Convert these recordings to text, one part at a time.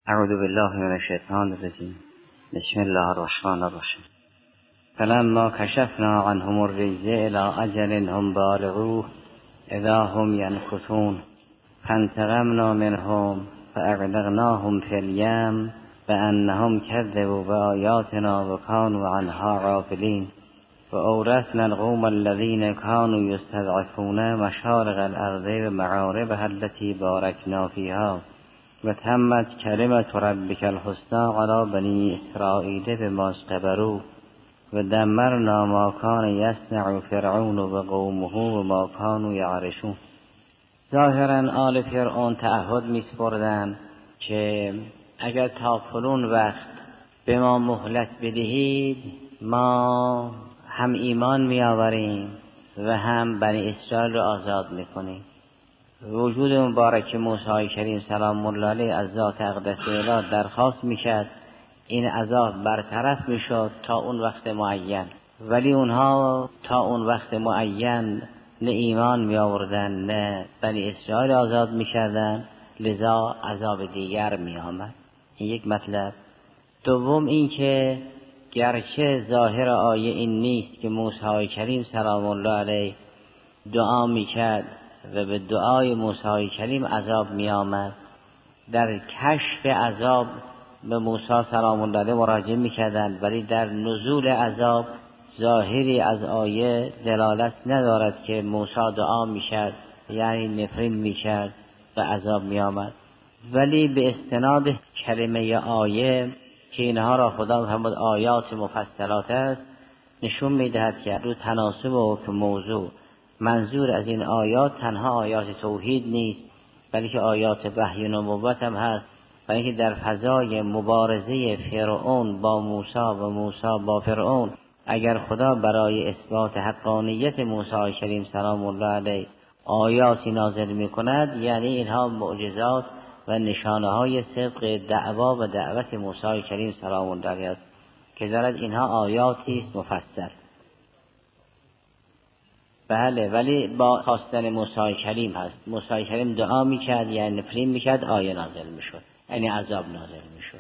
اعوذ بالله من الشیطان الرجیم. بسم الله الرحمن الرحیم. فلما کشفنا عنهم الرجز الی اجل هم بالغوه اذا هم ینکثون فانتقمنا منهم فاغرقناهم فی الیم بانهم کذبوا بآیاتنا وكانوا عنها غافلین وأورثنا القوم الذين كانوا يستضعفون مشارق الأرض ومغاربها التي باركنا فيها وتمت كلمة ربك الحسنى على بني إسرائيل بما صبروا ودمرنا ما كان يصنع فرعون وقومه وما كانوا يعرشون. ظاهرا آل فرعون تعهد می‌سپردند که اگر تا فلان وقت به ما مهلت بدهید ما هم ایمان می‌آوریم و هم بنی اسرائیل را آزاد می‌کنیم. وجود مبارک موسی کریم سلام الله علیه از ذات اقدس الهی درخواست می‌کرد این عذاب برطرف می‌شد تا اون وقت معین، ولی اونها تا اون وقت معین نه ایمان می‌آوردن نه بنی اسرائیل آزاد می‌کردن، لذا عذاب دیگر می‌آمد. این یک مطلب. دوم این که گرچه ظاهر آیه این نیست که موسی کریم سلام الله علیه دعا می‌کرد و به دعای موسی کریم عذاب می آمد، در کشف عذاب به موسی سلام الله علیه مراجعه می کردند، ولی در نزول عذاب ظاهری از آیه دلالت ندارد که موسی دعا می کرد یعنی نفرین می کرد و عذاب می آمد. ولی به استناد کلمه آیه که اینها را خدا فرمود آیات مفصلات است نشون می دهد که رو تناسب و موضوع منظور از این آیات تنها آیات توحید نیست بلکه آیات وحی و نبوت هم هست، برای اینکه در فضای مبارزه فرعون با موسی و موسی با فرعون اگر خدا برای اثبات حقانیت موسی کریم سلام الله علیه آیاتی نازل می کند یعنی اینها معجزات و نشانه های صدق دعوا و دعوت موسی کریم سلام الله علیه است که دارد اینها آیاتی است مفصل. بله، ولی با خواستن موسی کریم هست. موسی کریم دعا میکرد یعنی نفرین میکرد آیه نازل میشد یعنی عذاب نازل میشد.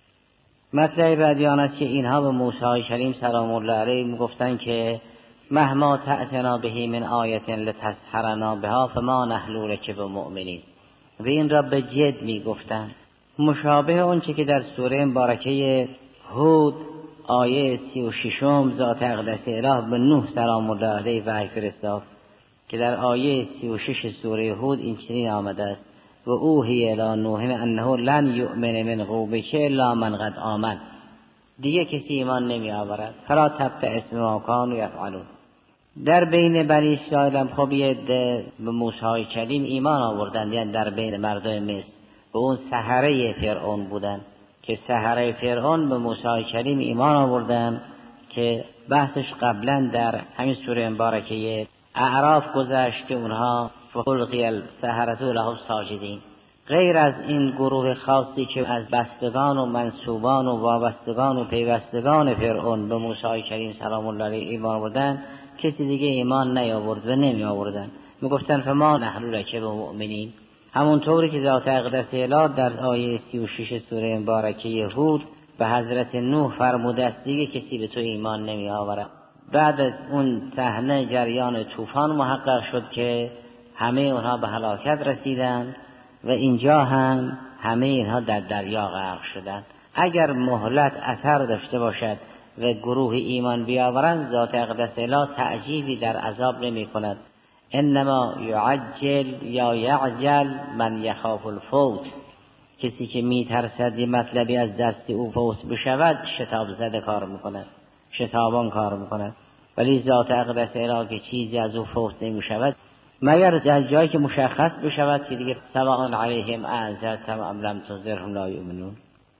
مطلب بعدی آن است که اینها به موسی کریم سلام الله علیه میگفتن که مهما تأتنا به من آیه لتسحرنا بها فما نحن لک بمؤمنین، و این را به جد میگفتن، مشابه اون چه که در سوره مبارکه هود آیه 36 ذات اقدس الهی به نوح سلام الله علیه وحی فرستاد که در آیه 36 سوره هود این چنین آمده است و اوحی الی نوح انه لن یؤمن من قومک الا من قد آمن، دیگه کسی ایمان نمی آورد، فلا تبتئس بما کانوا یفعلون. در بین بنی اسرائیل هم خب یه عده به موسی کریم ایمان آوردند، یعنی در بین مردم مصر به اون سحره فرعون بودند که سحره فرعون به موسی کریم ایمان آوردن که بحثش قبلا در همین سوره مبارکه اعراف گذشت که اونها فخلقی السحرة لهم ساجدین. غیر از این گروه خاصی که از بستگان و منسوبان و وابستگان و پیوستگان فرعون به موسی کریم سلام الله علیه ایمان آوردن کسی دیگه ایمان نیاورد و نمی آوردن. میگفتن فما نحن لک بمؤمنین، همونطوری که ذات اقدس الهی در آیه 36 سوره مبارکه هود به حضرت نوح فرموده است دیگه کسی به تو ایمان نمی آورد. بعد از اون صحنه جریان طوفان محقق شد که همه اونها به هلاکت رسیدند و اینجا هم همه اینها در دریا غرق شدند. اگر مهلت اثر داشته باشد و گروه ایمان بیاورند ذات اقدس الهی تعجیلی در عذاب نمی کند، انما یعجل یا یعجل من یخاف الفوت، کسی که میترسد یه مطلبی از دست او فوت بشود شتاب زده کار میکند، شتابان کار میکند، ولی ذات اقدس الهی که چیزی از او فوت نمیشود مگر در جایی که مشخص بشود که دیگه سواء علیهم اانذرتهم ام لم تنذرهم لا یؤمنون.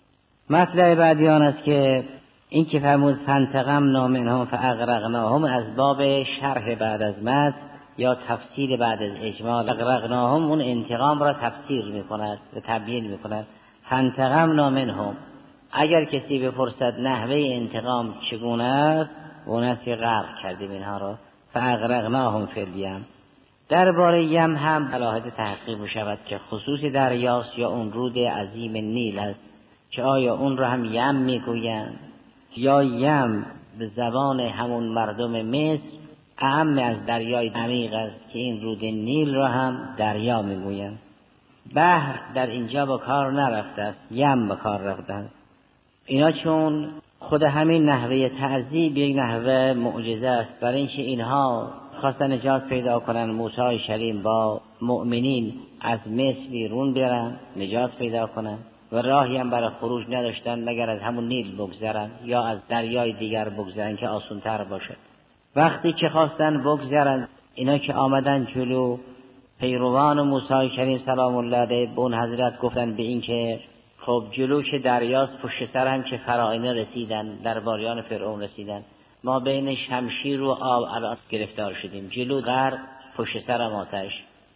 مطلب بعدی آن است که این که فرمود فانتقمنا منهم فاغرقناهم از باب شرح بعد از متن یا تفسیر بعد از اجمال، اغرقناهم اون انتقام را تفسیر میکند و تبیین میکند. فانتقمنا منهم اگر کسی بپرسد نحوه انتقام چگونه است اون است که غرق کردیم اینها را، فاغرقناهم فی الیم. درباره یم هم ملاحظه تحقیق بشود که خصوصی دریاست یا اون رود عظیم نیل است که آیا اون رو هم یم میگویند یا یم به زبان همون مردم مصر اعم از دریای عمیق است که این رود نیل را هم دریا میگویند. بحر در اینجا به کار نرفته است، یم به کار رفته است. اینا چون خود همین نحوه تعذیب یک نحوه معجزه است، برای اینکه اینها خواستن نجات پیدا کنن، موسی کریم با مؤمنین از مصر بیرون برن نجات پیدا کنن و راهی هم برای خروج نداشتن مگر از همون نیل بگذرن یا از دریای دیگر بگذرن که آسان‌تر باشد. وقتی که خواستن بگذرن، اینا که آمدن جلو، پیروان موسی کریم سلام الله علیه به اون حضرت گفتن به این که خب جلو که دریاست، پشت سر هم که فراعنه رسیدن، درباریان فرعون رسیدن، ما بین شمشیر و آب الان گرفتار شدیم، جلو غرق، پشت سرم آتش،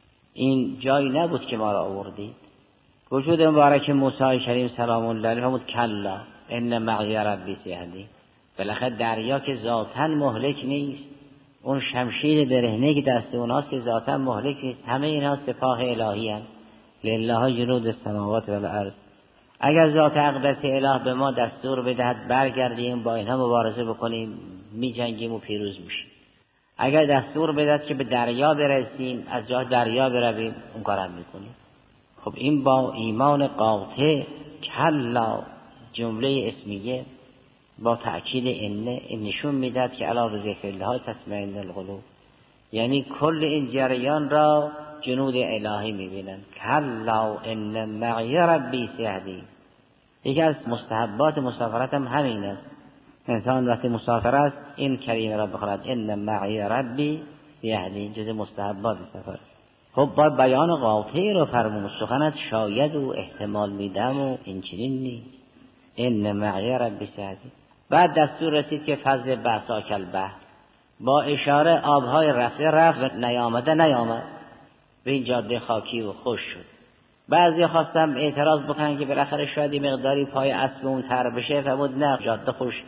این جایی نبود که ما را آوردید. وجود مبارک موسی کریم سلام الله علیه فرمود کلا ان معی ربی سیهدین. بالاخره دریا که ذاتاً مهلک نیست، اون شمشیر برهنه که دست اوناست که ذاتاً مهلک نیست، همه اینا سپاه الهی هستند. لله جنود السماوات و الارض. اگر ذات اقدس اله به ما دستور بدهد برگردیم با اینها مبارزه بکنیم، می جنگیم و پیروز میشیم. اگر دستور بدهد که به دریا برسیم، از جای دریا برویم، اون کارم میکنیم. خب این با ایمان قاطع کلا جمله اسمیه با تأکید این نشون میداد که علی بذکر الله تطمئن القلوب، یعنی کل این جریان را جنود الهی میبینند. کلا ان معی ربی سیهدین. یکی از مستحبات مسافرت هم همین است. انسان وقتی مسافر است این کلمه را بخواند ان معی ربی سیهدین، جز مستحبات سفر. خب با بیان قاطع رو فرمود، سخنت شاید و احتمال میدم و این چنین نیست. ان معی ربی سیهدین. بعد دستور رسید که فضل بحثا کالبحر، با اشاره آبهای رفته رفت و نیامد به این جاده خاکی و خوش شد. بعضی خواستم اعتراض بکنن که بالاخره شاید این مقداری پای اسب اون تر بشه، فرمود نه، جاده خشک.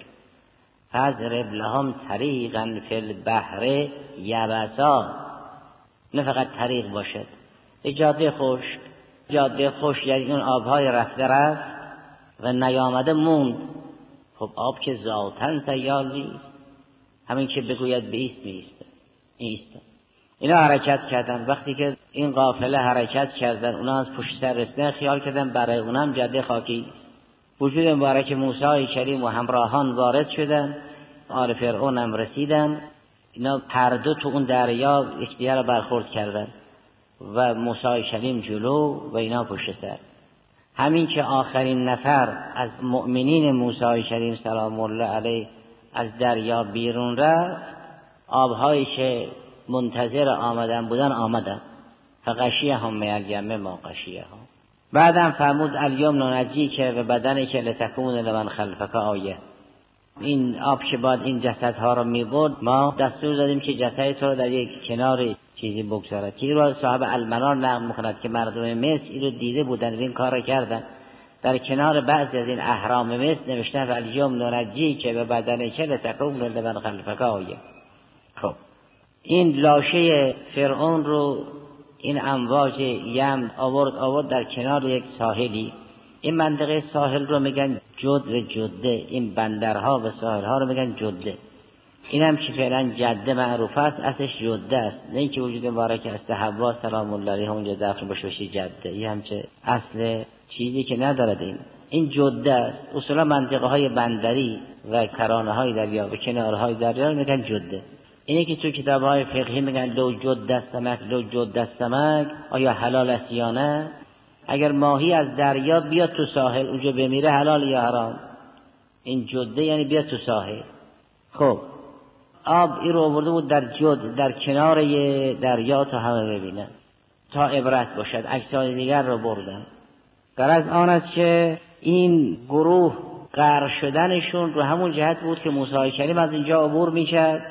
فضرب لهم طریقا فی البحر یبسا، نه فقط طریق باشد، جاده خشک. جاده خشک یعنی اون آبهای رفته رفت و نیامده موند. خب آب که ذاتاً سیال نیست، همین که بگوید بیست میسته ایسته. اینا حرکت کردن. وقتی که این قافله حرکت کردن، اونا از پشت سر رسیدن، خیال کردن برای اونم جاده خاکی. وجود مبارک موسی کریم و همراهان وارد شدن، آل فرعون هم رسیدن. اینا هر دو تو اون دریا یکدیگر را برخورد کردن و موسی کریم جلو و اینا پشت سر. همین که آخرین نفر از مؤمنین موسی کریم سلام الله علیه از دریا بیرون رفت، آبهایی که منتظر آمدن بودن آمدن. فغشیهم من الیم ما غشیهم. بعدم فرمود الیوم ننجی که و بدنی که لتکون لمن خلفک آیه. این آب که بعد این جسدها رو میبرد، ما دستور دادیم که جسد تو رو در یک کنار چیزی بگذارد. که این رو صاحب المنار نقل میکند که مردم مصر این رو دیده بودن و این کار رو کردن. در کنار بعضی از این اهرام مصر نوشتن و الیوم ننجی که و بدنی که لتکون لمن خلفک آیه. خب این لاشه فرعون رو این امواج یم آورد در کنار یک ساحلی. این منطقه ساحل رو میگن جده. این بندرها و ساحلها رو میگن جده. این هم که فعلا جده معروف است، اصلش جده است. نه اینکه وجود مبارک است حوا سلام الله علیها اونجا دفن بشه جده. این هم چه اصل چیزی که ندارد. این جده است. اصولا منطقه های بندری و کرانه های دریا و کنارهای دریا رو میگن جده. اینه که تو کتاب‌های فقهی میگن لو جد السمک، آیا حلال است یا نه؟ اگر ماهی از دریا بیاد تو ساحل اونجا بمیره حلال یا حرام؟ این جده یعنی بیاد تو ساحل. خب آب این رو آورده بود در کنار دریا تا همه ببینن، تا عبرت باشد. عکسای دیگر رو بردن. غرض آن است که این گروه غرق شدنشون رو همون جهت بود که موسی کریم از اینجا عبور میکرد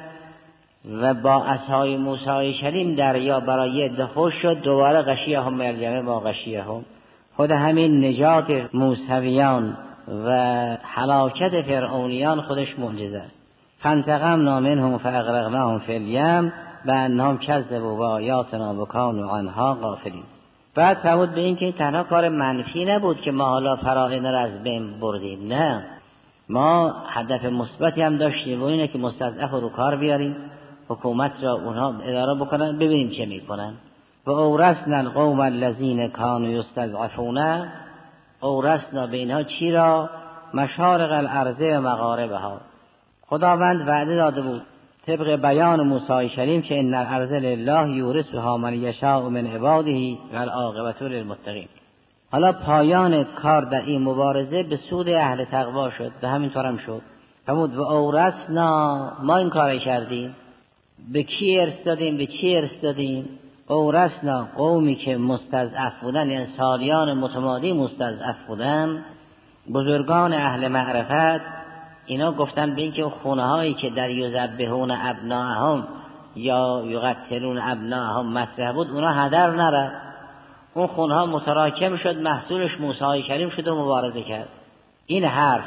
و با عصای موسی کریم دریا برای عده خوش شد. دوباره غشیهم من الیم ما غشیهم. خود همین نجات موسویان و هلاکت فرعونیان خودش معجزه است. فانتقمنا منهم فاغرقناهم فی الیم بانهم کذبوا بآیاتنا وکانوا عنها غافلین. بعد فرمود به این که این تنها کار منفی نبود که ما حالا فراعنه را از بین بردیم، نه، ما هدف مثبتی هم داشتیم و اینه که مستضعف رو کار بیاریم، حکومت را اونها اداره بکنن، ببینیم چه میکنن. و اورثنا القوم الذین کانوا یستضعفون، اورثنا به اینها چی را؟ مشارق الارض و مغاربها. خداوند وعده داده بود طبق بیان موسی کریم که ان الارض لله یورثها من یشاء من عباده والعاقبة للمتقین. حالا پایان کار در این مبارزه به سود اهل تقوا شد و همینطور هم شد. فرمود و اورثنا، ما این کار کردیم. به کی ارث دادیم؟ به کی ارث دادیم؟ اورثنا، قومی که مستضعف بودن، یعنی سالیان متمادی مستضعف بودن، بزرگان اهل معرفت، اینا گفتن به این که خونه هایی که در یذبحون ابناءهم یا یقتلون ابناءهم مطرح بود، اونا هدر نره. اون خونه ها متراکم شد، محصولش موسی کریم شد و مبارزه کرد. این حرف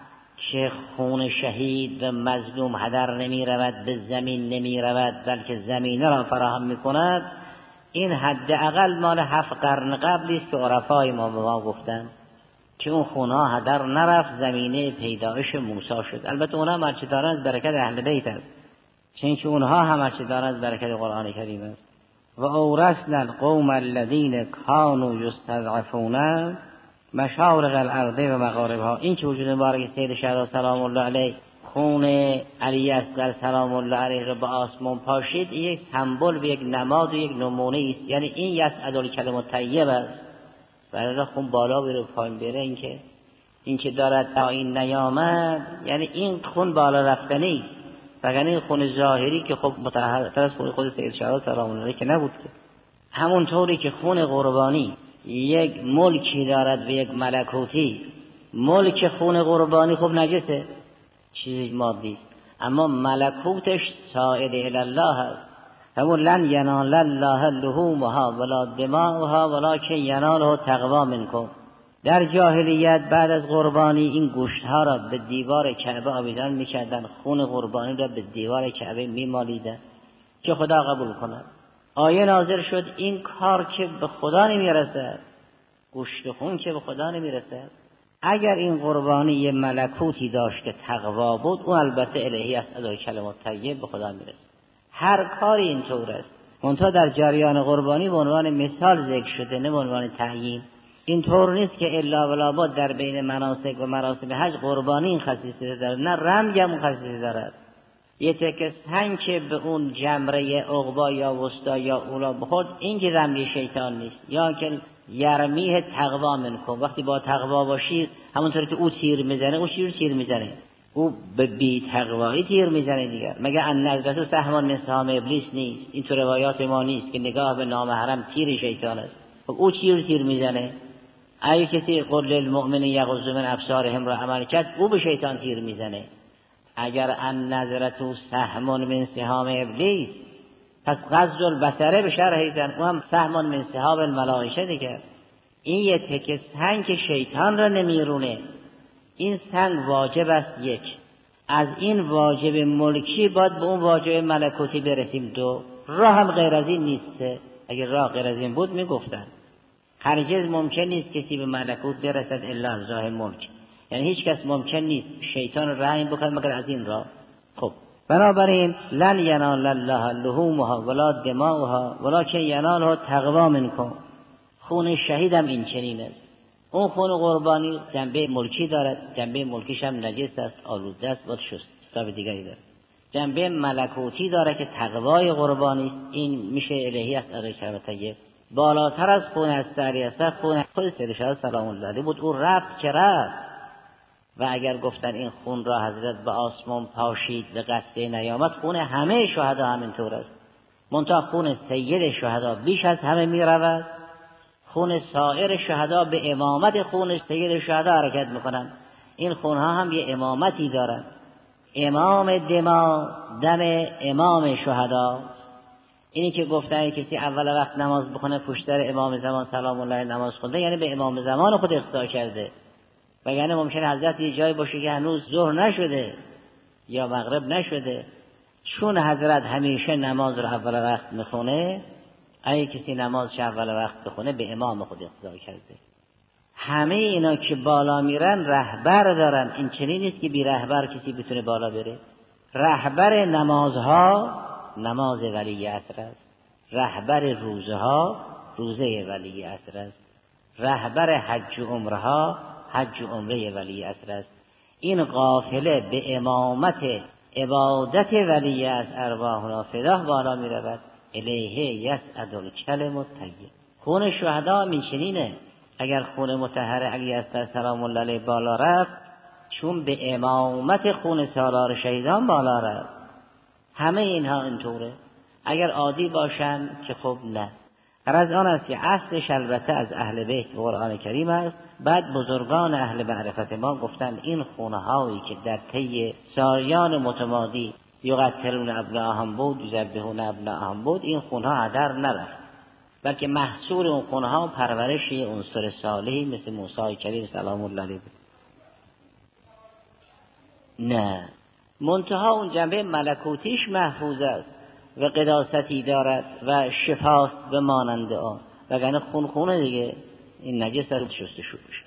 که خون شهید و مظلوم هدر نمی رود، به زمین نمی رود، بلکه زمینه را فراهم می کند، این حداقل مال 7 قرن قبلی است که عرفای ما به ما گفتن که اون خونه هدر نرفت، زمینه پیدایش موسی شد. البته اونها هم هرچه دارن از برکت اهل بیت است، چون که اونها هم هرچه دارن از برکت قرآن کریم است. و اورثنا القوم الذین کانوا یستضعفون مشارق الارض و مغاربها. این که وجود مبارک سید شهدا سلام الله علیه خون علی اصغر سلام الله علیه را به آسمان پاشید، یک سمبل و یک نماد و یک نمونه است. یعنی این یسعد الکلم الطیب است، برای خون بالا بره پایین بره. این که دارد پایین نیامد، یعنی این خون بالا رفتنی است. وگرنه این خون ظاهری که خب متأهل‌تر از خون خود سید شهدا سلام الله علیه که نبود که. همون طوری که خون قربانی یک ملکی دارد و یک ملکوتی. ملک خون قربانی خب نجسه، چیز مادی است، اما ملکوتش سائد الی الله است. همون لن ینال الله لحومها ولا دماؤها ولکن یناله تقوا منکم. در جاهلیت بعد از قربانی این گوشتها را به دیوار کعبه آویزان میکردن، خون قربانی را به دیوار کعبه میمالیدن که خدا قبول کند. آیه نازل شد این کار که به خدا نمیرسد، گوشت خون که به خدا نمیرسد. اگر این قربانی یه ملکوتی داشت که تقوا بود، اون البته الهی است، ادای کلمات طیب به خدا میرسد. هر کاری اینطور است، منتها در جریان قربانی به عنوان مثال ذکر شده، نه به عنوان تعیین. اینطور نیست که الا ولا با در بین مناسک و مراسم حج قربانی این خصیصه دارد، نه رمز هم خصیصه دارد. یه تکه سنگ که به اون جمره عقبا یا وسطا یا اولا بخورد، این که رمز شیطان نیست. یا که یرمیه تقوا منکم، وقتی با تقوا باشید همونطور که او تیر میزنه، او تیر میزنه، او به بی تقوایی تیر میزنه دیگر. مگه ان نظرت سهم من سهام ابلیس نیست؟ این تو روایات ما نیست که نگاه به نامحرم تیر شیطان است؟ خب او تیر میزنه. اگه کسی قل للمؤمن یغض من ابصارهم را عمل کرد، او به شیطان تیر میزنه. اگر ان نظرت سهم من سهام ابلیس، پس غض البصره به شرح زن، او هم سهم من سهام الملائکه دیگر. این یه تکه سنگ که شیطان را نمیرونه. این سنگ واجب است یک. از این واجب ملکی باید به اون واجب ملکوتی برسیم. دو، راه هم غیر از این نیست. اگر راه غیر از این بود میگفتن هرگز ممکن نیست کسی به ملکوت برسد الا از راه ملک. یعنی هیچ کس ممکن نیست شیطان را رحم بکند مگر از این راه. خب بنابراین لن ینال الله لحومها ولا دماؤها ولکن یناله تقوا منکم. خون شهید هم این چنین است. اون خون قربانی جنبه ملکی دارد، جنبه ملکیش هم نجس است، آلوده است، باید شست، حساب دیگری دارد. جنبه ملکوتی داره که تقوای قربانی است، این میشه الهی است، ادای کلمات طیب. بالاتر از خون استعری است، خون خود سید شهدا سلام الله علیه بود. او رفت که رفت. و اگر گفتن این خون را حضرت به آسمان پاشید به قصد نیامد، خون همه شهدا همینطور است. منتها خون سید شهدا بیش از همه میرود. خون سایر شهدا به امامت خون سید شهدا حرکت میکنن. این خونها هم یه امامتی دارن. امام دما دم امام شهدا. اینی که گفتن کسی اول وقت نماز بخونه پشتر امام زمان سلام الله علیه نماز خونده، یعنی به امام زمان خود اقتدا کرده. وگرنه ممکنه حضرت یه جای باشه که هنوز ظهر نشده یا مغرب نشده، چون حضرت همیشه نماز رو اول وقت میخونه، اگه کسی نمازش اول وقت بخونه به امام خود اقتدا کرده. همه اینا که بالا میرن رهبر دارن. این چنین نیست که بی رهبر کسی بتونه بالا بره. رهبر نمازها نماز ولی عصر است، رهبر روزها روزه ولی عصر است، رهبر حج و عمره ها حج و عمره ولی عصر است. این قافله به امامت عبادت ولی از ارواحنا فداه بالا می رود. الیه یسعد الکلم الطیب. خون شهدا این چنینه. اگر خون مطهر علی است سلام الله علیه بالا رفت، چون به امامت خون سالار شهیدان بالا رفت. همه اینها اینطوره. اگر عادی باشن که خب نه. غرض آن است که اصلش البته از اهل بیت قرآن کریم است. بعد بزرگان اهل معرفت ما گفتند این خونهایی که در طی سالیان متمادی یقتلون ابناءهم بود، یذبحون ابناءهم بود، این خونها هدر نرفت، بلکه محصول اون خونها پرورش عنصر صالحی مثل موسی کریم سلام الله علیه بود. نه، منتها اون جنبه ملکوتیش محفوظ است و قداستی دارد و شفاست به مانند آن، وگرنه خونه دیگه این نجس رو شستشو بشه.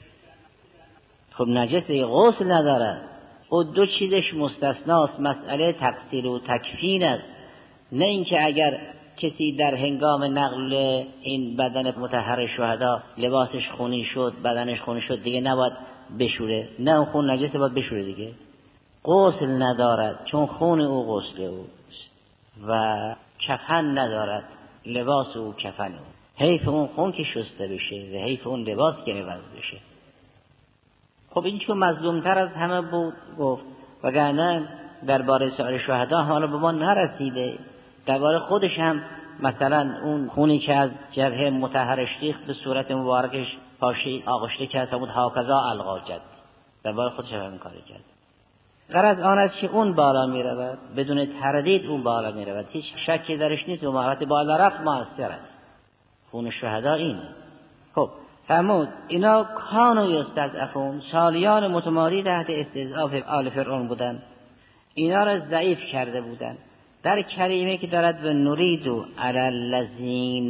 خب نجس غسل ندارد. او دو چیزش مستثناست، مسئله تغسیل و تکفین است. نه اینکه اگر کسی در هنگام نقل این بدن مطهر شهدا لباسش خونی شد، بدنش خونی شد، دیگه نباید بشوره. نه، اون خون نجسه، باید بشوره دیگه. غسل ندارد چون خون او غسل او و کفن ندارد، لباس او کفن او. حیف اون خون که شسته بشه و حیف اون لباس که عوض بشه. خب این چون مظلومتر از همه بود گفت، وگرنه درباره سایر شهدا حالا به ما نرسیده. درباره خودش هم مثلا اون خونی که از جبهه مطهرش ریخت به صورت مبارکش پاشه آغشته کرد تا بود هاکذا القا جد، درباره خودش هم این کاری کرد. غرض آن است که اون بالا می رود، بدون تردید اون بالا می رود، هیچ شکی درش نیست و وقتی بالا رفت موثر است. خون شهدا اینه. خب فرمود اینا کانو یستضعفون، سالیان متمادی تحت استضعاف آل فرعون بودن، اینا را ضعیف کرده بودن. در کریمه که دارد و نریدو علی الذین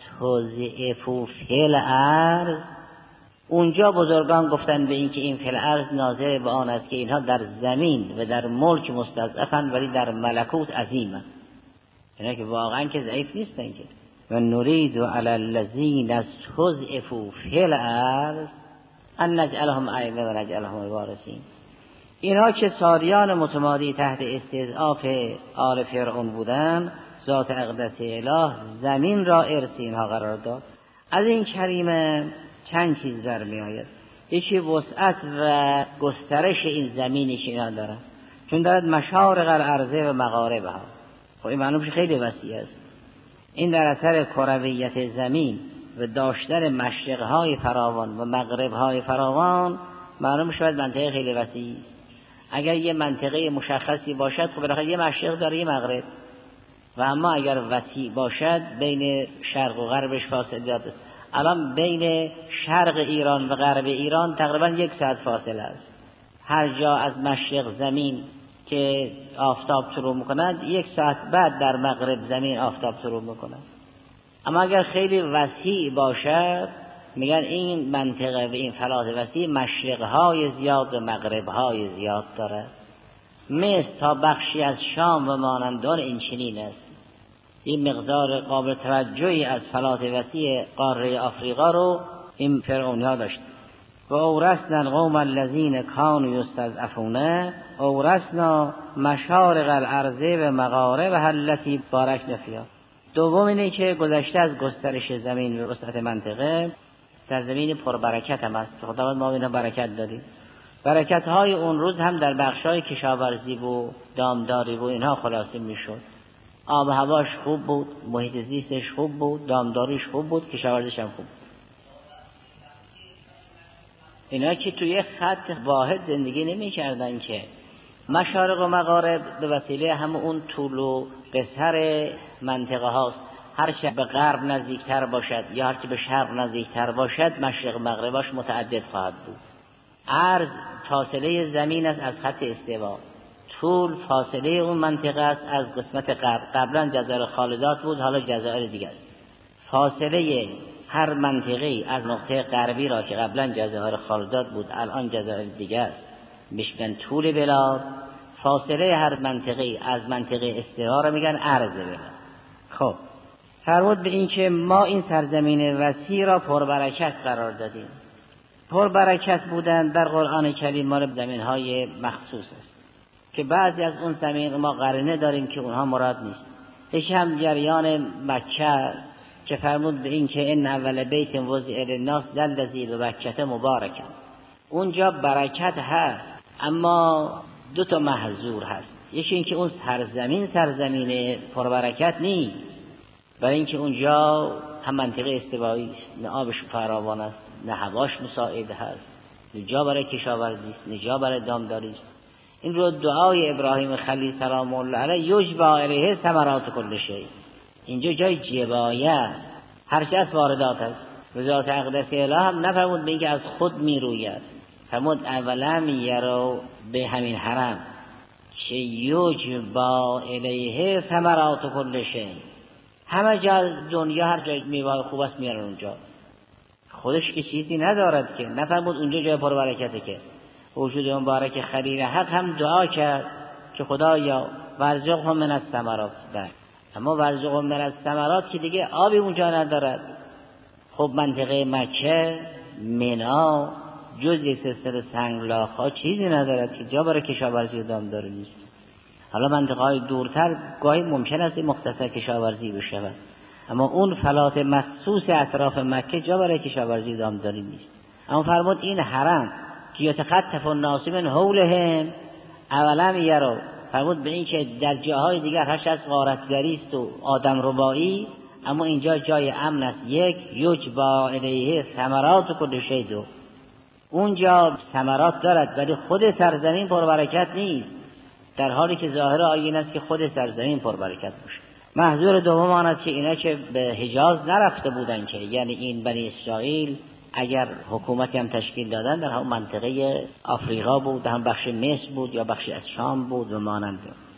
استضعفوا فی الارض، اونجا بزرگان گفتن به این که این فی الارض ناظر به آن است که اینها در زمین و در ملک مستضعفن ولی در ملکوت عظیمن. اینا که واقعا که ضعیف نیستن که. و نریدو علی الذین استضعفوا فی الارض ان نجعلهم ائمه و نجعلهم الوارثین. اینها که سالیان متمادی تحت استضعاف آل فرعون بودن، ذات اقدس اله زمین را ارث اینها قرار داد. از این کریمه چند چیز در می آید. یکی وسعت و گسترش این زمینی که اینا دارن، چون دارد مشارق الارض و مغاربها. خب این معلومش خیلی وسیع است. این در اثر کرویت زمین و داشتن مشرقهای فراوان و مغربهای فراوان معلوم شود منطقه خیلی وسیع. اگر یه منطقه مشخصی باشد خب بالاخره یه مشرق داره یه مغرب، و اما اگر وسیع باشد بین شرق و غربش فاصله داره. الان بین شرق ایران و غرب ایران تقریبا 1 ساعت فاصله است. هر جا از مشرق زمین که آفتاب طلوع میکند 1 ساعت بعد در مغرب زمین آفتاب طلوع میکند. اما اگر خیلی وسیع باشد میگن این منطقه و این فلات وسیع مشرقهای زیاد و مغربهای زیاد دارد. مثل تا بخشی از شام و مانندان این چنین است. این مقدار قابل توجهی از فلات وسیع قاره آفریقا رو این فرعون‌ها داشت. و اورثنا القوم الذین کانوا یستضعفون اورثنا مشارق الارض و مغاربها التي بارکنا فیها. دوم اینه که گذشته از گسترش زمین و وسعت منطقه، در زمین پربرکت هم است. خداوند ما اینا برکت دادیم. برکت های اون روز هم در بخش های کشاورزی و دامداری و اینها خلاصه میشد. آب و هواش خوب بود، محیط زیستش خوب بود، دامداریش خوب بود، کشاورزیش هم خوب. اینا که توی خط واحد زندگی نمی کردن که. مشارق و مغارب به وسیله هم اون طول و قصر منطقه هاست. هرچه به غرب نزدیکتر باشد یا هرچه به شرق نزدیکتر باشد مشرق مغرباش متعدد خواهد بود. عرض فاصله زمین است از خط استوا، طول فاصله اون منطقه است از قسمت غرب. قبلا جزایر خالدات بود، حالا جزایر دیگه است. فاصله هر منطقه از نقطه غربی را که قبلا جزایر خالدات بود الان جزایر دیگه است میگن طول بلاد، فاصله هر منطقه از منطقه استوا را میگن عرض بلاد. خب فرمود به این که ما این سرزمین وسیع را پربرکت قرار دادیم. پربرکت بودن در قرآن کریم مال زمین‌های مخصوص است که بعضی از اون زمین ما قرینه داریم که اونها مراد نیست. یکی هم جریان مکه که فرمود به این که ان اول بیت وضع للناس للذی ببکة مبارکا، اونجا برکت هست اما دو تا محظور هست. یکی این که اون سرزمین پربرکت نیست، برای اینکه اونجا هم منطقه استوایی است، نه آبش فراوان است، نه هواش مساعد هست، نه جا برای کشاورزی است، نه جا برای دامداری است. این رو دعای ابراهیم خلیل سلام الله علیه یجبا الیه ثمرات کل شیء، اینجا جای جبایه هر چه از واردات است. ذات اقدس اله هم نفرمود به اینکه از خود میروید، فرمود اولا میرو به همین حرم که یجبا الیه ثمرات کل شیء، همه جا دنیا هر جای میوه خوب است میارن اونجا، خودش که چیزی ندارد که. نفرمود اونجا جای پربرکته که. وجود مبارک خلیل حق هم دعا کرد که خدایا ورزقهم من الثمرات، اما ورزقهم من الثمرات که دیگه آبی اونجا ندارد. خب منطقه مکه منا جز یک سلسله سنگلاخ ها چیزی ندارد که جا برای کشاورزی و دامداری نیست. حالا منطقه های دورتر گاهی ممکن است مختصر کشاورزی بشود، اما اون فلات مخصوص اطراف مکه جا برای کشاورزی و دامداری نیست. اما فرمود این حرم که یتخطف الناس من حولهم اولا یرو، فرمود به این که در جاهای دیگر هرچ از غارتگری است و آدم ربایی، اما اینجا جای امن است. یک یجبا الیه ثمرات کل شیء، دو اونجا ثمرات دارد ولی خود سرزمین پربرکت نیست، در حالی که ظاهر آیه این است که خود سرزمین پربرکت باشه. محظور دوم آن است که اینا که به حجاز نرفته بودن، که یعنی این بنی اسرائیل اگر حکومتی هم تشکیل دادن در هم منطقه آفریقا بود، هم بخش مصر بود یا بخش از شام بود و مانند.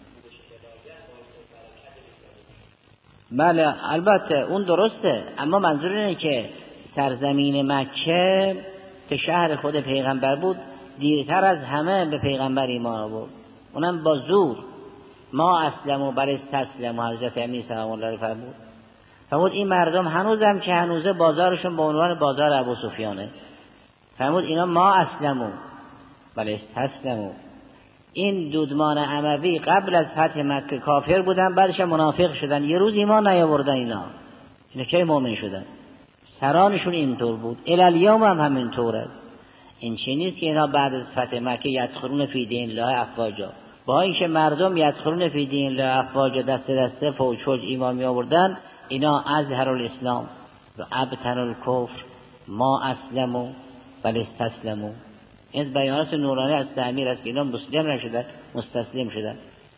بله البته اون درسته، اما منظور اینه که سرزمین مکه که شهر خود پیغمبر بود دیرتر از همه به پیغمبر ایمان آورد، اونم با زور. ما اسلم و بل استسلم و حضرت امیر سلام الله علیه فرمود این مردم هنوزم که هنوزه بازارشون به عنوان بازار ابو سفیانه، فرمود اینا ما اسلمو بل استسلمو. این دودمان اموی قبل از فتح مکه کافر بودن، بعدش منافق شدن، یه روز ایمان نیاوردن. اینا کی مؤمن شدن؟ سرانشون اینطور بود، الالیوم هم همینطوره. این چیز نیست که اینا بعد از فتح مکه یدخلون فی دین الله افواجا، با اینکه مردم یدخلون فی دین الله افواجا دست دسته فوج فوج ایمان می آوردن، اینا اظهر الاسلام و ابطن الکفر ما اسلموا بل استسلموا. این بیانات نورانی از تعمیر است که اینا مسلم نشدن، مستسلم شدن.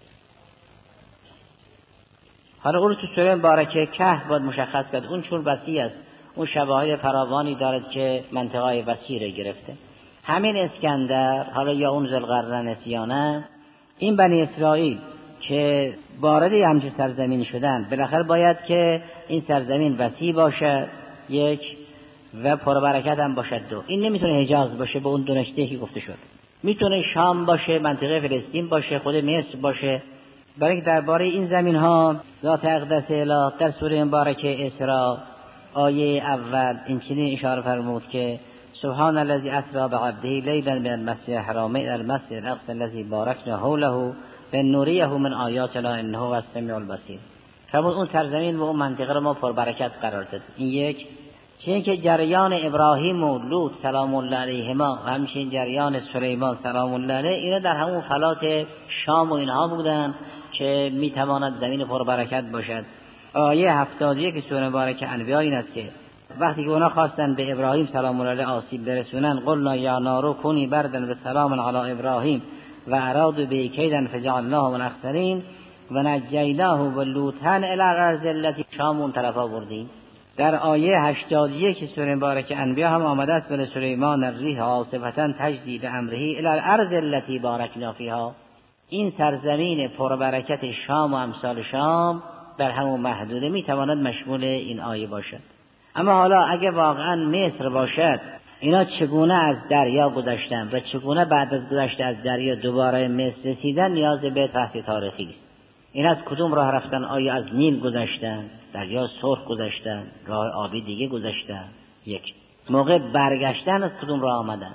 حالا اون تو سوره مبارکه کهف باید مشخص کرد اون چون وسیع است، اون شواهد فراوانی دارد که منطقه وسیع را گرفته. همین اسکندر، حالا یا اون ذوالقرنین یا نه، این بنی اسرائیل که وارد همچین سرزمین شدن بالاخره باید که این سرزمین وسیع باشه یک و پربرکت هم باشد. دو این نمیتونه حجاز باشه به اون دو نکته که گفته شد، میتونه شام باشه، منطقه فلسطین باشه، خود مصر باشه. برای درباره این زمین ها ذات اقدس اله در سوره مبارکه اسراء آیه اول این چنین اشاره فرمود که سبحان الذی اسری بعبده لیلا من المسجد الحرام الى المسجد الاقصی الذی بارکنا حوله لنریه من آیاتنا انه هو السمیع البصیر. فرمود اون سرزمین و اون منطقه رو ما پربرکت قرار داد. این یک. چون که جریان ابراهیم و لوط سلام الله علیهما و همچنین جریان سلیمان سلام الله علیه اینا در همون فلات شام و اینها بودن که میتواند زمین پربرکت باشد. آیه 71 سوره مبارکه انبیاء این است که وقتی که اونا خواستن به ابراهیم سلام الله علیه آسیب برسونن قلنا یا نارو کونی بردن و سلام علی ابراهیم و ارادوا به کیدن فجعلناه من الاخسرین و نجیناه و لوطا الی الارض التي شام طرف آوردیم. در آیه 81 سوره مبارکه انبیاء هم آمده است به سلیمان الریح عاصفة تجری بامره الی الارض التي بارکنا فیها. این سرزمین پربرکت شام و امثال شام در همون محدوده میتواند مشمول این آیه باشد. اما حالا اگه واقعا مصر باشد، اینا چگونه از دریا گذشتن و چگونه بعد از گذشت از دریا دوباره مصر رسیدن نیاز به بحث تاریخی است. این از کدوم راه رفتن؟ آیا از نیل گذشتن، دریا سرخ گذشتن، راه آبی دیگه گذشتن؟ یک موقع برگشتن از کدوم راه آمدن؟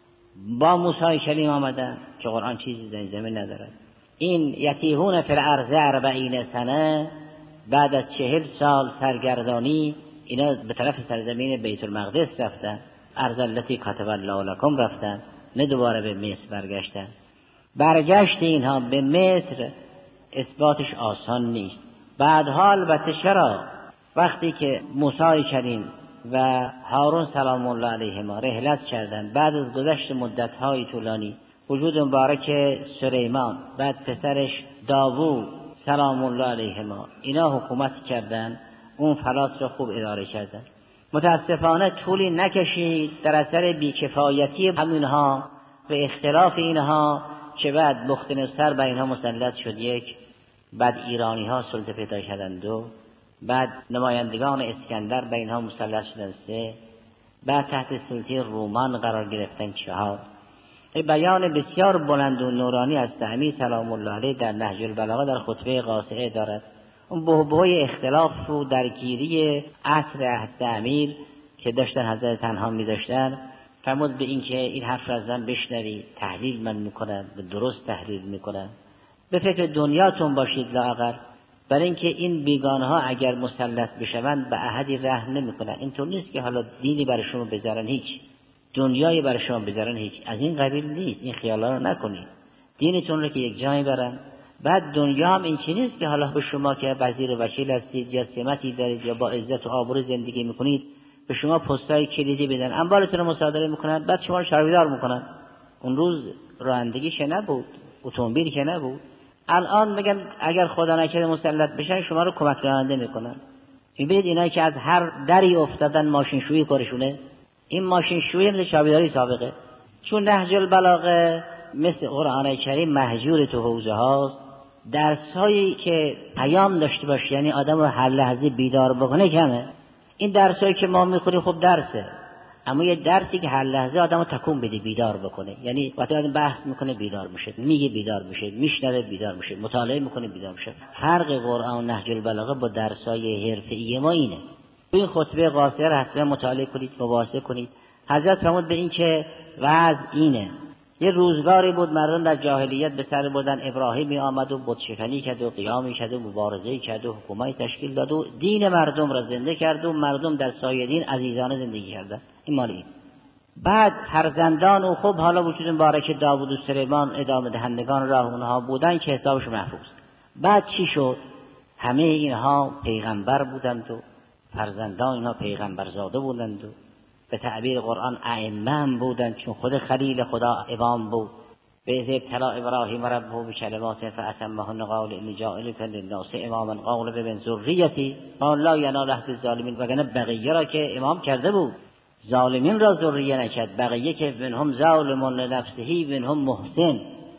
با موسی کلیم آمدن که قرآن چیزی در زمین ندارد. این یتیهون فی الارض 40 سنه، بعد از 40 سال سرگردانی اینا به طرف سرزمین بیت المقدس رفتن، ارض التي کتب الله لکم رفتن، نه دوباره به مصر برگشتن. برگشت اینها به مصر اثباتش آسان نیست. بعدها البته چرا وقتی که موسی کلیم و هارون سلام الله علیهما رحلت کردند، بعد از گذشت مدت‌های طولانی وجود مبارک سلیمان، بعد پسرش داوود سلام الله علیهما، اینا حکومت کردند، اون فلات را خوب اداره کردند. متاسفانه طولی نکشید در اثر بیکفایتی همینها و اختلاف اینها که بعد بختنصر بر اینها مسلط شد، یک، بعد ایرانی ها سلطه پیدا کردند، دو، بعد نمایندگان اسکندر بر اینها مسلط شدند، سه، بعد تحت سلطه رومان قرار گرفتن، چهار. بیان بسیار بلند و نورانی از امیر سلام الله علیه در نهج البلاغه در خطبه قاصعه دارد. اون بحبوحه اختلاف و درگیری عصر امیر که داشتن حضرت تنها می داشتن، فرمود به این که این حرف را از من بشنوی، تحلیل من میکنن، به درست تحلیل میکنن، به فکر دنیاتون باشید لااقل، برای اینکه این بیگانه ها اگر مسلط بشوند به احدی رحم نمیکنن. اینطور نیست که حالا دینی برای شما بذارن، هیچ دنیایی برای شما بذارن، هیچ از این قبیل نیست. این خیالا رو نکنید، دینتون رو که یک جایی برن. بعد دنیا هم این چیز نیست که حالا به شما که وزیر و وکیل هستید یا سمتی دارید یا با عزت و آبرو زندگی میکنید به شما پستای کلیدی بدن، اموالتون رو مصادره میکنن، بعد شما رو شهردار میکنن. اون روز رانندگی که نبود، اتومبیل که نبود. الان میگن اگر خدا نکرده مسلط بشن شما رو کمک راننده میکنن. میبینید اینایی که از هر دری افتادن ماشین شویی کارشونه. این ماشین شویی مثل شاهداری سابقه، چون نهج البلاغه مثل قرآن کریم مهجور تو حوزه هاست. درسایی که پیام داشته باشه، یعنی آدم رو هر لحظه بیدار بکنه کمه. این درسایی که ما میخوریم خب درسه، اما یه درسی که هر لحظه آدم رو تکون بده، بیدار بکنه. یعنی وقتی آدم بحث میکنه بیدار میشه، میگه بیدار میشه، میشنوه بیدار میشه، مطالعه میکنه بیدار میشه. فرق قرآن و نهج البلاغه با درسای حرفه‌ای ما اینه. این خطبه قاصره رو حتما مطالعه کنید، مباحثه کنید. حضرت فرمود به این که وضع اینه. یه روزگاری بود مردم در جاهلیت به سر بردن، ابراهیمی آمد و بت شکنی کرد و قیامی کرد و مبارزه کرد و حکومت تشکیل داد و دین مردم را زنده کرد و مردم در سایه دین عزیزانه زندگی کردن. این مال این. بعد فرزندان و خب حالا وجود مبارک داوود و سلیمان ادامه دهندگان راه اونها بودن که حسابش محفوظ. بعد چی شد؟ همه اینها پیغمبر بودند و فرزندان اینها پیغمبر زاده بودند و به تعبیر قرآن ائمه بودند، چون خود خلیل خدا امام بود. به ذی ابتلا ابراهیم ربه بکلمات فاتمهن قال انی جاعلک للناس اماما قال بمن ذریتی قال لا ینال عهد الظالمین. وگرنه بقیه را که امام کرده بود، ظالمین را ذریه نکرد. بقیه که منهم ظالم لنفسه منهم محسن.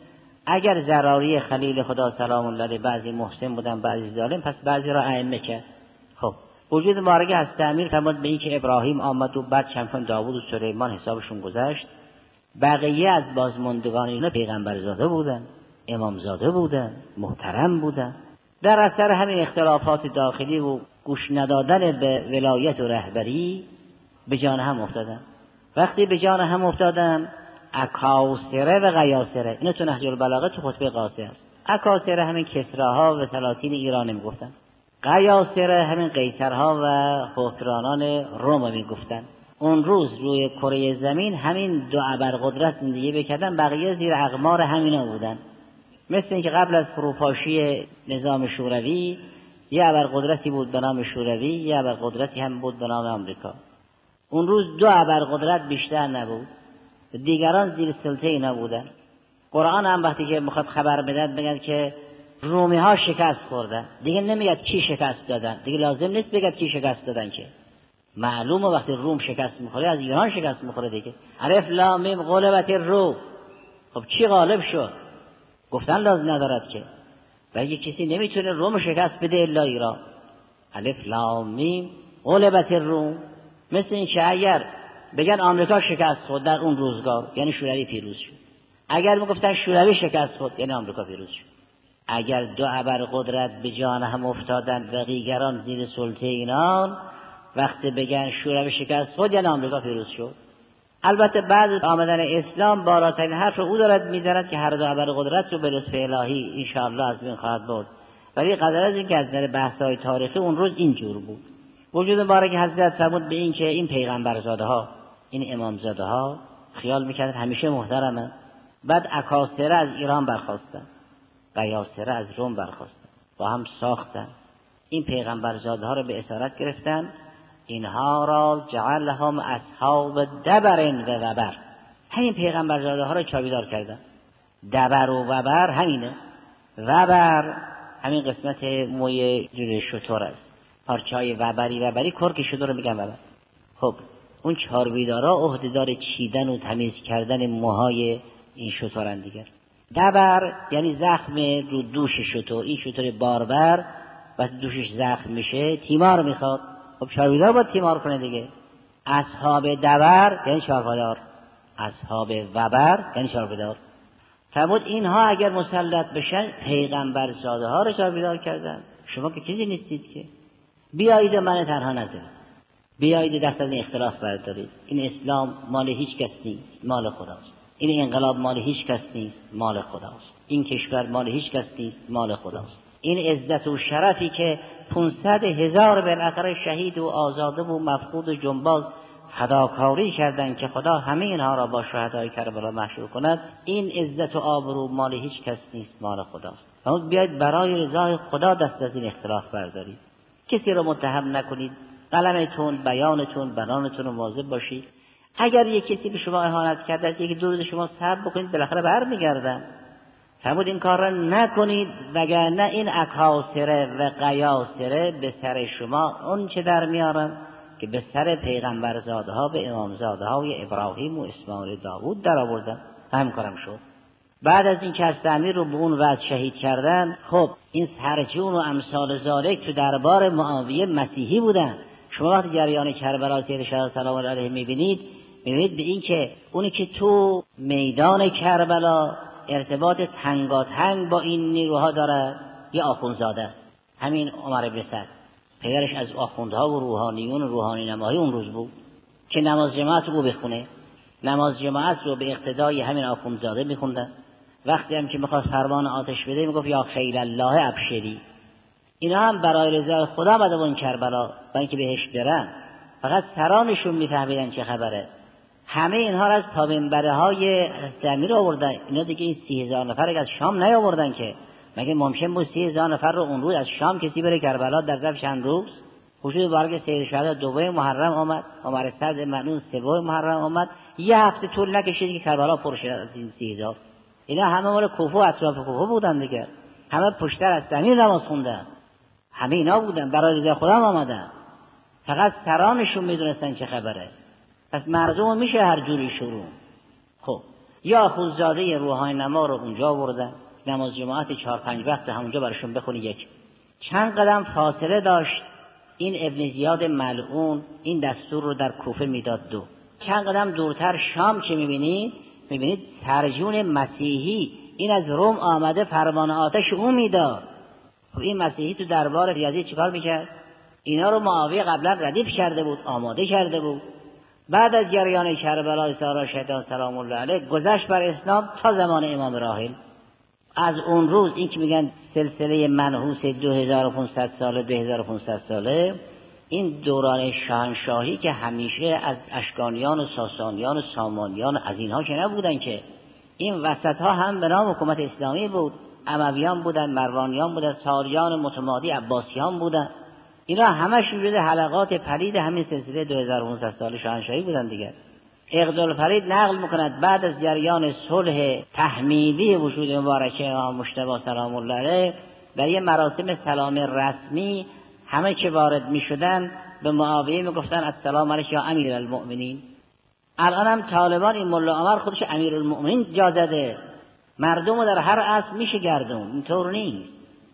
اگر ضراری خلیل خدا سلام الله علیه بعضی محسن بودن بعضی ظالم، پس بعضی را ائمه کرد. خب وجود مارگه از تعمیر فرمود به این که ابراهیم آمد و بعد چندان داوود و سلیمان حسابشون گذشت. بقیه از بازماندگان اینا پیغمبر زاده بودن، امام زاده بودن، محترم بودن. در اثر همین اختلافات داخلی و گوش ندادن به ولایت و رهبری به جان هم افتادن. وقتی به جان هم افتادن، اکاسره و غیاسره، اینا تو نهج البلاغه تو خطبه قاصعه است. اکاسره همین کسراها و سلاطین ایران میگفتن، غیاسره همین قیصرها و حکمرانان روم میگفتن. اون روز روی کره زمین همین دو ابرقدرت زندگی میکردن، بقیه زیر اقمار همینا بودن. مثل اینکه قبل از فروپاشی نظام شوروی یه ابرقدرتی بود به نام شوروی، یه ابرقدرتی هم بود به نام آمریکا. اون روز دو ابرقدرت بیشتر نبود، دیگران زیر سلطه اینا بودن. قرآن هم وقتی که میخواد خبر بدن میگن که رومی ها شکست خوردن، دیگه نمیگه کی شکست دادن، دیگه لازم نیست بگه کی شکست دادن، که معلومه وقتی روم شکست میخوره از ایران شکست میخوره دیگه. الف لام میم غلبت الروم. خب چی غالب شد؟ گفتن لازم ندارد که. و اگه کسی نمیتونه روم شکست بده الا ایران. الف لام میم غلبت الروم. مثل این که اگر بگن آمریکا شکست خورد در اون روزگار یعنی شوروی پیروز شد، اگر میگفتن شوروی شکست خورد یعنی آمریکا پیروز شد. اگر دو ابرقدرت به جان هم افتادن و دیگران زیر سلطه اینان، وقتی بگن شوروی شکست خورد یعنی آمریکا پیروز شد. البته بعد آمدن اسلام بالاترین حرف او دارد میزند که هر دو ابرقدرت رو به لطف الهی ان الله از بین خواهد برد، ولی قدر از این که از نظر بحث‌های تاریخی اون روز اینجور بود. وجود مبارک حضرت فرمود به این که این پیغمبرزاده ها، این امامزاده ها خیال میکردن همیشه محترمن. بعد اکاسره از ایران برخاستن، قیاصره از روم برخاستن، با هم ساختن. این پیغمبرزاده ها رو به اسارت گرفتن، اینها را جعلهم اصحاب دبر و وبر. همین پیغمبرزاده ها رو چابیدار کردن. دبر و وبر همینه. وبر همین قسمت موی جلوی شتر است. پارچای وبری کرک شتر رو میگن وبر. خب اون چاربیدارا عهدهدار چیدن و تمیز کردن موهای این شترن دیگر. دبر یعنی زخم رو دوش شتر. این شتر باربر وقتی دوشش زخم میشه تیمار میخواد. خب چاربیدار باید تیمار کنه دیگه. اصحاب دبر یعنی چارپایدار، اصحاب وبر یعنی چارپایدار. فرمود اینها اگر مسلط بشن پیغمبرزاده ها رو چارپایدار کردن. شما که چیزی نیستید که. بیایید من تنها نذارید، بیایید دست از این اختلاف بردارید. این اسلام مال هیچ کس نیست، مال خداست. این انقلاب مال هیچ کس نیست، مال خداست. این کشور مال هیچ کس نیست، مال خداست. این عزت و شرفی که 500,000 بالاخره شهید و آزاده و مفقود و جنباز فداکاری کردند که خدا همه اینها را با شهدای کربلا محشور کند، این عزت و آبرو مال هیچ کس نیست، مال خداست. اما بیاید برای رضای خدا دست از این اختلاف بردارید. کسی را متهم نکنید، قلمتون، بیانتون، بنانتون مواظب باشید. اگر یک کسی به شما اهانت کرده، یکی درود شما صبر بکنید، بالاخره برمیگردن. فرمود این کار را نکنید وگرنه این اکاسره و قیاسره به سر شما اون چه در میارن که به سر پیغمبرزاده ها و امامزاده ها و ابراهیم و اسماعیل داوود در آوردن. همین کارم شد. بعد از این که از تعمیر رو به اون وضع شهید کردن، خب این سرجون و امثال ذالک تو دربار معاویه مسیحی بودن. شما وقتی جریان کربلا سید شهدا سلام الله علیه میبینید به این که اونی که تو میدان کربلا ارتباط تنگاتنگ با این نیروها داره یه آخوندزاده است، همین عمر بن سعد. پدرش از آخوندها و روحانیون و روحانی نماهی اون روز بود که نماز جماعت رو بخونه. نماز جماعت رو به اقتدای همین آخوندزاده میخوندن. وقتی هم که میخواست فرمان آتش بده میگفت یا خیل الله ابشری. اینا هم برای رضای خدا آمده بودن کربلا با اینکه بهش برن، فقط سرانشون میفهمیدن چه خبره. همه اینها را از تابنبره های تعمیر آوردن. اینا دیگه این 30,000 نفر از شام نیاوردن که مگه ممکن بود 30,000 نفر رو اون روز از شام کسی بره کربلا در ظرف چند روز؟ وجود بارگ سید شهدا 2 محرم آمد، عمر سعد معنون 3 محرم آمد، یه هفته طول نکشید که کربلا پر شد از این 30,000. اینا همه مال کوفه و اطراف کوفه بودن دیگه، همه پشتر از تعمیر نماز خوندن، همه اینا بودن برای رضای خدا آمدن، فقط سرانشون میدونستن چه خبره. پس مردم میشه هر جوری شروع. خب یا خودزاده روحانی نما رو اونجا بردن، نماز جماعت 4-5 وقت همونجا براشون بخونی. یک چند قدم فاصله داشت این ابن زیاد ملعون این دستور رو در کوفه میداد. 2 چند قدم دورتر شام چه میبینید ترجون مسیحی این از روم آمده فرمان آتش او میداد. خب این مسیحی تو دربار ریاضی چیکار میکرد؟ اینا رو معاویه قبلا ردیف کرده بود، آماده کرده بود. بعد از جریان کربلا سارا شهدا سلام الله علیه گذشت بر اسلام تا زمان امام راحل. از اون روز این که میگن سلسله منحوس 2500 ساله 2500 ساله، این دوران شاهنشاهی که همیشه از اشکانیان و ساسانیان و سامانیان از اینها که نبودن که، این وسط ها هم به نام حکومت اسلامی بود، امویان بودن، مروانیان بودن، ساریان متمادی، عباسیان بودن. اینا همش وجود حلقات پلید همین سلسله 2500 سال شاهنشاهی بودن دیگه. اقدال فرید نقل میکند بعد از جریان صلح تحمیلی وجود مبارک امام مجتبی سلام الله علیه در یه مراسم سلام رسمی همه که وارد میشدن به معاویه میگفتن السلام علیک یا امیر المؤمنین. الان هم طالبان این ملا عمر خودش امیر المؤمنین جا زده، مردم در هر عصر میشه گردون، اینطور نیست.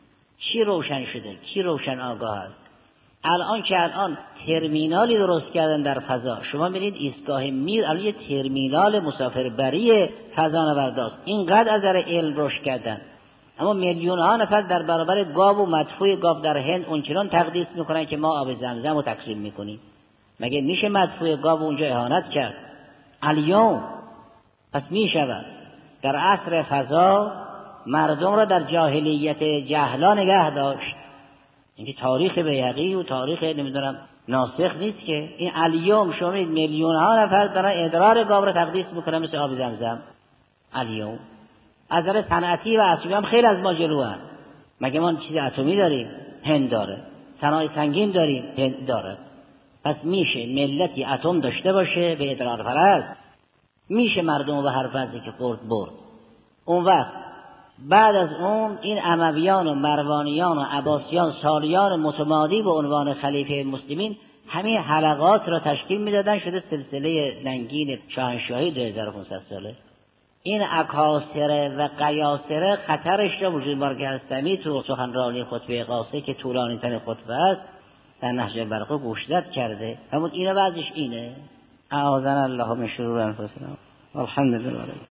چی روشن شده؟ کی روشن آگاه است؟ الان ترمینالی درست کردن در فضا، شما ببینید ایستگاه میر الان یه ترمینال مسافربری فضانورداست. اینقدر از نظر علم رشد کردن، اما میلیون ها نفر در برابر گاو و مدفوع گاو در هند اونچنان تقدیس میکنن که ما آب زمزم رو تقسیم میکنیم. مگه میشه مدفوع گاو اونجا اهانت کرد؟ الیوم پس میشود در عصر فضا مردم را در جاهلیت جهلا نگه داشت. اینکه تاریخ بیهقی و تاریخ نمیدونم ناسخ نیست که. این الیوم شما میلیون ها نفر دارن ادرار گاو را تقدیس میکنن مثل آب زمزم. الیوم از نظر صنعتی و عصبی هم خیلی از ما جلوان. مگه ما چیز اتمی داریم؟ هند داره. صنایع سنگین داریم؟ هند داره. پس میشه ملتی اتم داشته باشه به ادرار پرست، میشه مردم به هر وضعی که خورد برد. اون وقت بعد از اون این امویان و مروانیان و عباسیان سالیان متمادی به عنوان خلیفه مسلمین همین حلقات را تشکیل میدادن، شده سلسله ننگین شاهنشاهی 2500 ساله. این اکاسره و قیاسره خطرش را وجود بار هستمی تو سخنرانی خطبه قاصه که طولانی ترین خطبه است در نهج البلاغه گوشزد کرده. همون اینه وضعش اینه. اعاذنا الله من شرور انفسنا والحمد لله.